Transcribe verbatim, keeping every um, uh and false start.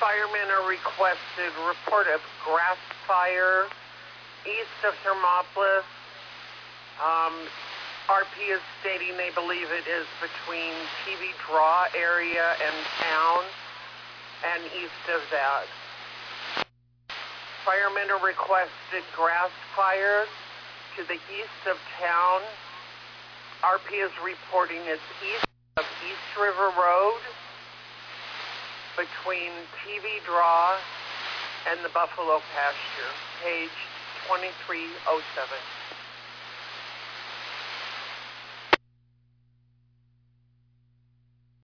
Firemen are requested report of grass fire east of Thermopolis. Um, R P is stating they believe it is between T V Draw area and town and east of that. Firemen are requested grass fires to the east of town. R P is reporting it's east of East River Road between T V Draw and the Buffalo Pasture, page twenty-three oh seven.